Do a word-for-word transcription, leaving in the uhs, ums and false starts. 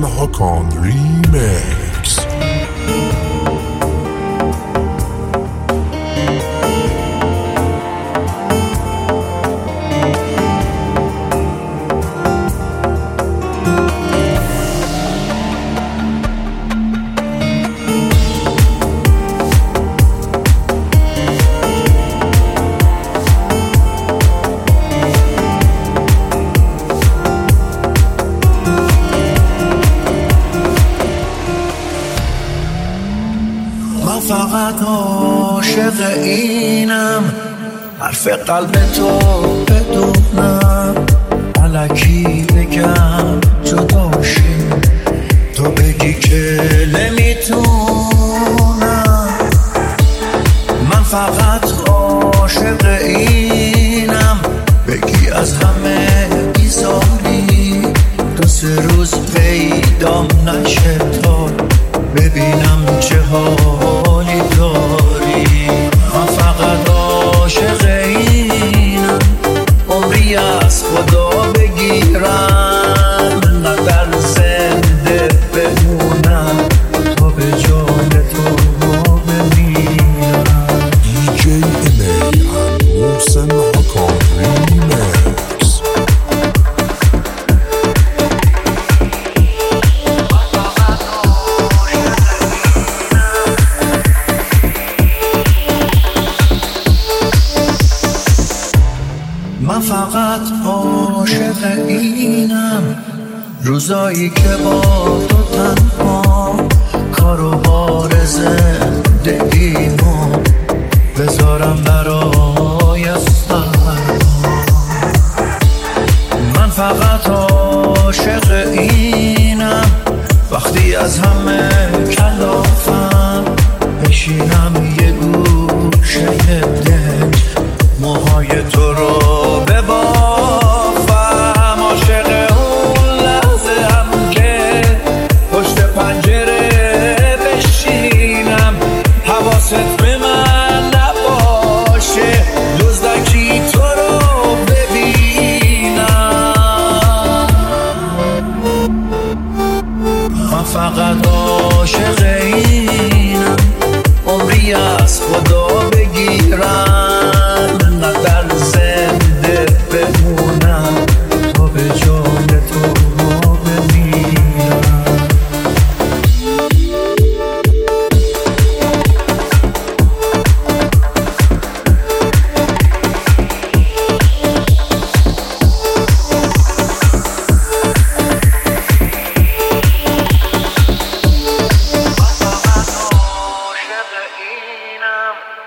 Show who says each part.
Speaker 1: Hakan Remix.
Speaker 2: فقط عاشق اینم، حرف قلب تو بدونم، الکی بگم جدا شیم، تو بگی که نمیتونم. من فقط عاشق اینم، بگی از همه بیزاری، دو سه روز پیدام نشه تا ببینم چه حالی داری. من فقط عاشق اینم، عمری از خدا بگیرم، نه در زنده بمونم تا به جان تو بمیرم.
Speaker 1: دی جی امی and محسن حکان ریمیکس.
Speaker 2: من فقط عاشق اینم، روزایی که با تو تنها، کار و بار زندگیمو بذارم برای سرما. من فقط عاشق اینم، وقتی از همه کلافم بشینم یه گوشه دل، موهای تو رو ببافم. عاشق اون لحظه هم که پشت پنجره بشینم، حواست به من نباشه، دزدکی تو رو ببینم. من فقط عاشق اینم، عمری از خدا بگیرم، نه در زنده بمونم تا به جان تو بمیرم. من فقط عاشق اینم،